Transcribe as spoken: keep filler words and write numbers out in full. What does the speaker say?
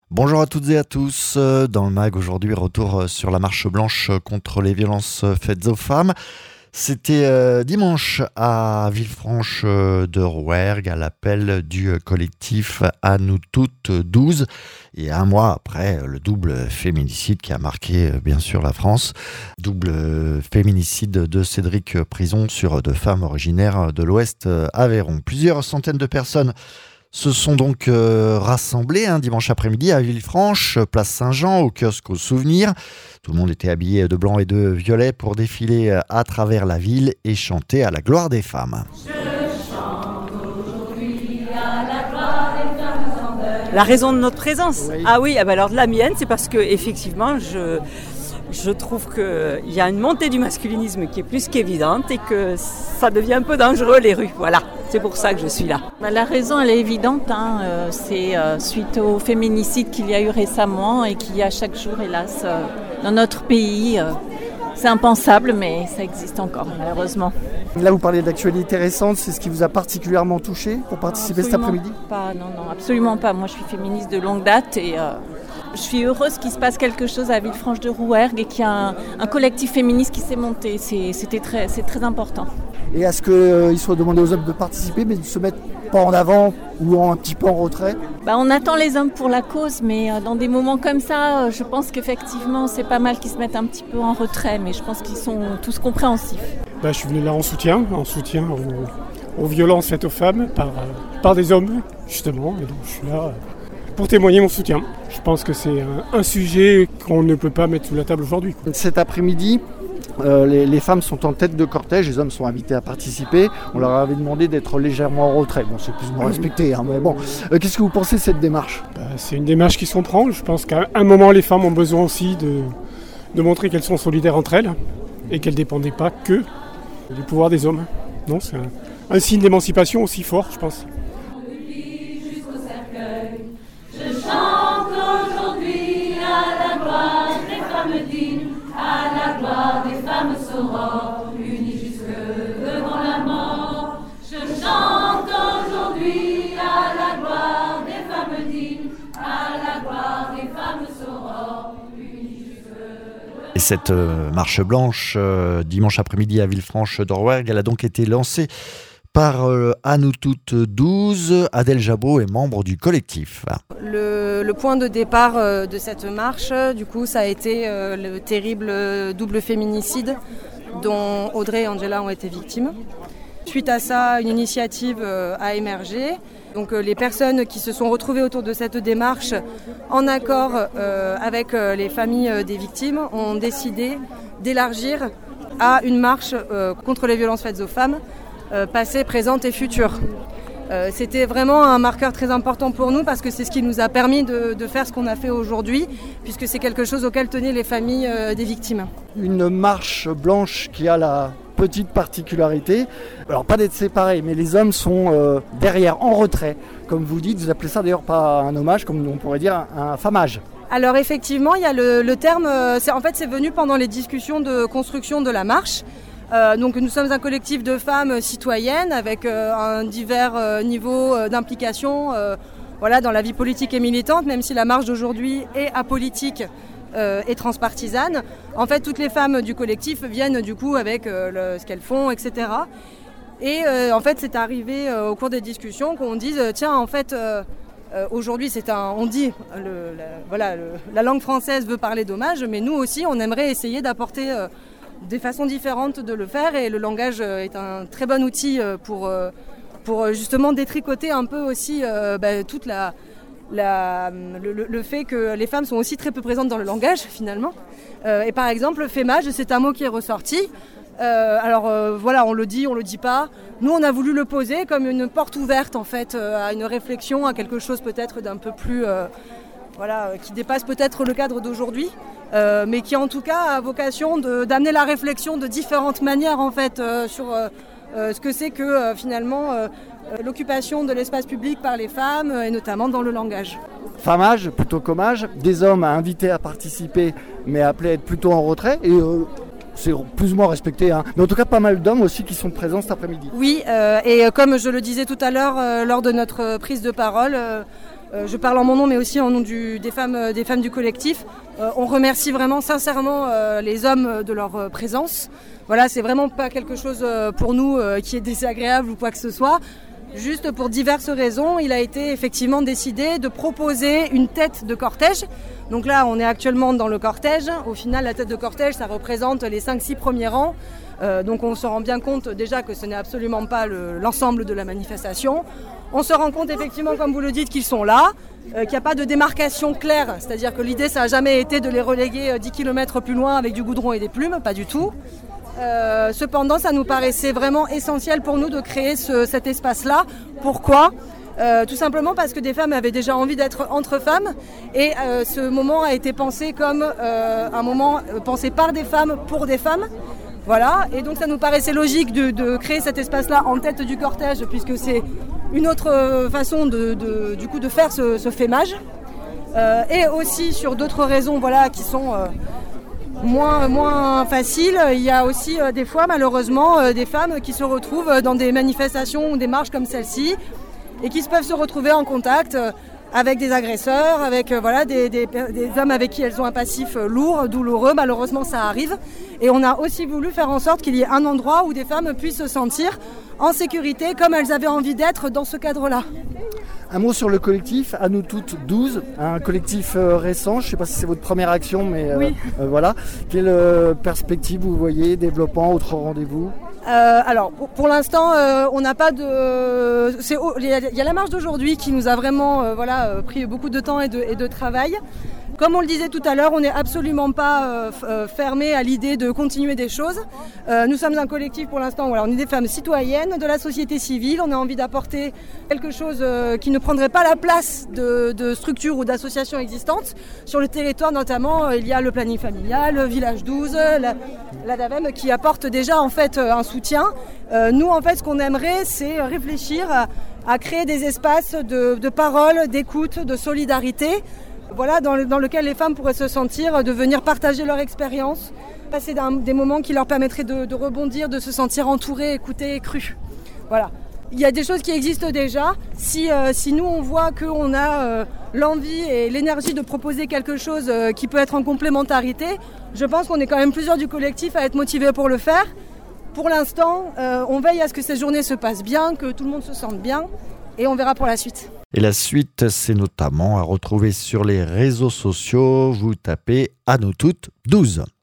Bonjour à toutes et à tous. Dans le mag aujourd'hui, retour sur la marche blanche contre les violences faites aux femmes. C'était euh, dimanche à Villefranche de Rouergue à l'appel du collectif À nous toutes douze et un mois après le double féminicide qui a marqué bien sûr la France. Double féminicide de Cédric Prison sur deux femmes originaires de l'Ouest Aveyron. Plusieurs centaines de personnes se sont donc euh, rassemblés un hein, dimanche après-midi à Villefranche, place Saint-Jean, au kiosque au souvenir. Tout le monde était habillé de blanc et de violet pour défiler à travers la ville et chanter à la gloire des femmes. Je chante aujourd'hui à la gloire des femmes en deuil. La raison de notre présence. Oui. Ah oui, ah bah alors de la mienne, c'est parce que effectivement, je, je trouve qu'il y a une montée du masculinisme qui est plus qu'évidente et que ça devient un peu dangereux les rues. Voilà, c'est pour ça que je suis là. Bah, la raison, elle est évidente. Hein. Euh, c'est euh, suite au féminicide qu'il y a eu récemment et qu'il y a chaque jour, hélas, euh, dans notre pays. Euh, c'est impensable, mais ça existe encore, malheureusement. Là, vous parlez de l'actualité récente. C'est ce qui vous a particulièrement touché pour participer Absolument cet après-midi ? Pas, non, non, absolument pas. Moi, je suis féministe de longue date et euh, je suis heureuse qu'il se passe quelque chose à Villefranche de Rouergue et qu'il y a un, un collectif féministe qui s'est monté. C'est, c'était très, c'est très important. Et est-ce qu'il euh, soit demandé aux hommes de participer, mais de se mettre pas en avant ou en, un petit peu en retrait ? Bah, on attend les hommes pour la cause, mais euh, dans des moments comme ça, euh, je pense qu'effectivement, c'est pas mal qu'ils se mettent un petit peu en retrait, mais je pense qu'ils sont tous compréhensifs. Bah, je suis venu là en soutien, en soutien aux, aux violences faites aux femmes par, euh, par des hommes, justement, et donc je suis là euh, pour témoigner mon soutien. Je pense que c'est un, un sujet qu'on ne peut pas mettre sous la table aujourd'hui, quoi. Cet après-midi, euh, les, les femmes sont en tête de cortège, les hommes sont invités à participer. On leur avait demandé d'être légèrement en retrait. Bon, c'est plus ou moins respecté, hein, mais bon. Euh, qu'est-ce que vous pensez de cette démarche ? Bah, c'est une démarche qui se comprend. Je pense qu'à un moment, les femmes ont besoin aussi de, de montrer qu'elles sont solidaires entre elles et qu'elles ne dépendaient pas que du pouvoir des hommes. Non, c'est un, un signe d'émancipation aussi fort, je pense. Jusqu'au cercueil, je chante aujourd'hui à la gloire des femmes dignes, à la gloire des femmes sorores, unies jusque devant la mort. Je chante aujourd'hui à la gloire des femmes dignes, à la gloire des femmes sorores, unies jusque devant. Et cette euh, marche blanche, euh, dimanche après-midi à Villefranche de Rouergue, elle a donc été lancée par euh, À nous toutes douze. Adèle Jabot est membre du collectif. Le, le point de départ euh, de cette marche, du coup, ça a été euh, le terrible euh, double féminicide dont Audrey et Angela ont été victimes. Suite à ça, une initiative euh, a émergé. Donc euh, les personnes qui se sont retrouvées autour de cette démarche, en accord euh, avec euh, les familles euh, des victimes, ont décidé d'élargir à une marche euh, contre les violences faites aux femmes, euh, passées, présentes et futures. Euh, c'était vraiment un marqueur très important pour nous parce que c'est ce qui nous a permis de, de faire ce qu'on a fait aujourd'hui, puisque c'est quelque chose auquel tenaient les familles euh, des victimes. Une marche blanche qui a la petite particularité, alors pas d'être séparés, mais les hommes sont euh, derrière, en retrait. Comme vous dites, vous appelez ça d'ailleurs pas un hommage, comme on pourrait dire un, un famage. Alors effectivement, il y a le, le terme, euh, c'est, en fait c'est venu pendant les discussions de construction de la marche. Euh, donc nous sommes un collectif de femmes citoyennes avec euh, un divers euh, niveaux euh, d'implication euh, voilà, dans la vie politique et militante, même si la marche d'aujourd'hui est apolitique euh, et transpartisane. En fait, toutes les femmes du collectif viennent du coup avec euh, le, ce qu'elles font, et cetera. Et euh, en fait, c'est arrivé euh, au cours des discussions qu'on dise euh, tiens, en fait, euh, euh, aujourd'hui, c'est un, on dit le, la, voilà, le, la langue française veut parler d'hommage, mais nous aussi, on aimerait essayer d'apporter euh, des façons différentes de le faire et le langage est un très bon outil pour, pour justement détricoter un peu aussi euh, bah, toute la, la, le, le fait que les femmes sont aussi très peu présentes dans le langage finalement. Euh, et par exemple, fémage, c'est un mot qui est ressorti. Euh, alors euh, voilà, on le dit, on le dit pas. Nous, on a voulu le poser comme une porte ouverte en fait euh, à une réflexion, à quelque chose peut-être d'un peu plus... Euh, Voilà, qui dépasse peut-être le cadre d'aujourd'hui, euh, mais qui en tout cas a vocation de, d'amener la réflexion de différentes manières en fait euh, sur euh, euh, ce que c'est que euh, finalement euh, l'occupation de l'espace public par les femmes euh, et notamment dans le langage. Famage plutôt qu'hommage, des hommes à inviter à participer mais appelés à être plutôt en retrait et euh, c'est plus ou moins respecté, hein. Mais en tout cas pas mal d'hommes aussi qui sont présents cet après-midi. Oui, euh, et comme je le disais tout à l'heure euh, lors de notre prise de parole, euh, euh, je parle en mon nom mais aussi en nom du, des, femmes, des femmes du collectif, euh, on remercie vraiment sincèrement euh, les hommes de leur euh, présence. Voilà, c'est vraiment pas quelque chose euh, pour nous euh, qui est désagréable ou quoi que ce soit. Juste pour diverses raisons, il a été effectivement décidé de proposer une tête de cortège. Donc là, on est actuellement dans le cortège. Au final, la tête de cortège, ça représente les cinq six premiers rangs. Euh, donc on se rend bien compte déjà que ce n'est absolument pas le, l'ensemble de la manifestation. On se rend compte effectivement, comme vous le dites, qu'ils sont là, euh, qu'il n'y a pas de démarcation claire. C'est-à-dire que l'idée, ça n'a jamais été de les reléguer dix kilomètres plus loin avec du goudron et des plumes, pas du tout. Euh, cependant, ça nous paraissait vraiment essentiel pour nous de créer ce, cet espace-là. Pourquoi ? euh, Tout simplement parce que des femmes avaient déjà envie d'être entre femmes et euh, ce moment a été pensé comme euh, un moment euh, pensé par des femmes pour des femmes. Voilà, et donc ça nous paraissait logique de, de créer cet espace-là en tête du cortège puisque c'est une autre façon de, de, du coup, de faire ce, ce fémage. Euh, et aussi sur d'autres raisons voilà, qui sont... Euh, Moins, moins facile. Il y a aussi euh, des fois malheureusement euh, des femmes qui se retrouvent dans des manifestations ou des marches comme celle-ci et qui peuvent se retrouver en contact euh, avec des agresseurs, avec euh, voilà, des, des, des hommes avec qui elles ont un passif euh, lourd, douloureux. Malheureusement ça arrive et on a aussi voulu faire en sorte qu'il y ait un endroit où des femmes puissent se sentir en sécurité comme elles avaient envie d'être dans ce cadre-là. Un mot sur le collectif, à nous toutes douze, un collectif euh, récent, je ne sais pas si c'est votre première action, mais euh, oui. euh, voilà. Quelle euh, perspective vous voyez, développement, autre rendez-vous ? Euh, alors pour, pour l'instant euh, on n'a pas de... C'est, il y a la marche d'aujourd'hui qui nous a vraiment euh, voilà, pris beaucoup de temps et de, et de travail. Comme on le disait tout à l'heure, on n'est absolument pas euh, f- fermé à l'idée de continuer des choses. Euh, nous sommes un collectif pour l'instant, voilà, on est des femmes citoyennes de la société civile. On a envie d'apporter quelque chose euh, qui ne prendrait pas la place de, de structures ou d'associations existantes. Sur le territoire notamment, euh, il y a le planning familial, le village douze, la, la D A V E M qui apporte déjà en fait un soutien. Euh, nous en fait ce qu'on aimerait c'est réfléchir à, à créer des espaces de, de parole, d'écoute, de solidarité. Voilà, dans, le, dans lequel les femmes pourraient se sentir, de venir partager leur expérience, passer d'un, des moments qui leur permettraient de, de rebondir, de se sentir entourées, écoutées et crues. Voilà. Il y a des choses qui existent déjà. Si, euh, si nous, on voit qu'on a euh, l'envie et l'énergie de proposer quelque chose euh, qui peut être en complémentarité, je pense qu'on est quand même plusieurs du collectif à être motivés pour le faire. Pour l'instant, euh, on veille à ce que cette journée se passe bien, que tout le monde se sente bien, et on verra pour la suite. Et la suite, c'est notamment à retrouver sur les réseaux sociaux. Vous tapez à nous toutes douze.